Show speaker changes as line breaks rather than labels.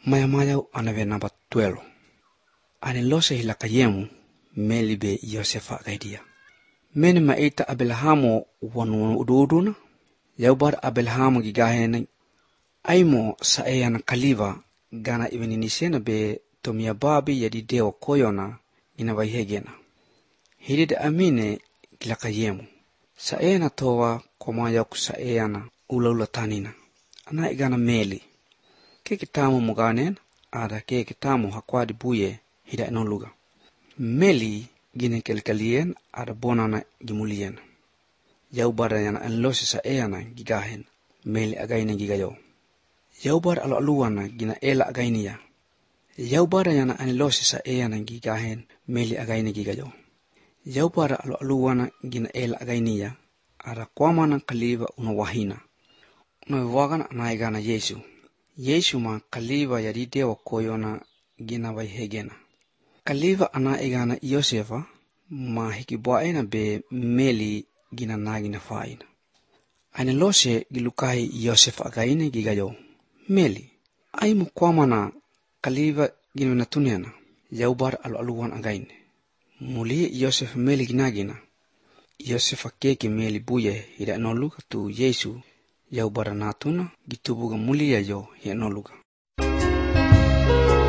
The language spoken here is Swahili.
Maya anave namba 12. Ane lose hilakayemu meli be Yosefa gaidia. Mene maita Abrahamu wanu ududuna. Yaubar Abrahamu gigahene. Aimo saeyana kaliva gana ibeninisena be tomia babi yadi dewa koyona inawaihegena. Hidide amine gilakayemu. Saeyana towa komayaku saeyana ula tanina. Ana igana meli. Kekitamu muganen ada kekitamu hakwadi buye hida enoluga. Meli gine kelkalien ada bonana gimulien. Yaubara yana enlosi saeyana gigahen. Meli againe gigayo. Yaubar aluana gina ela againia. Yaubara yana enlosi saeyana gigahen. Meli againe gigayo. Yaubara aluana gina ela againia. Ada kwamana kaliva unawahina. Unawagana anaigana Yesu. Yesu ma kaliva yadi dewa koyona gina waihegena. Kaliva anaigana Yosefa ma hikibuaena be meli gina nagina faina. Ane lose gilukai Yosefa againe gigayo. Meli. Aimu kwamana kaliva gina natuniana. Yaubar aluan againe. Muli Yosef meli ginagina. Yosefa keke meli buye hida enoluga tu Yesu. Yau bara natuna gitubuga mulia yo ya noluga.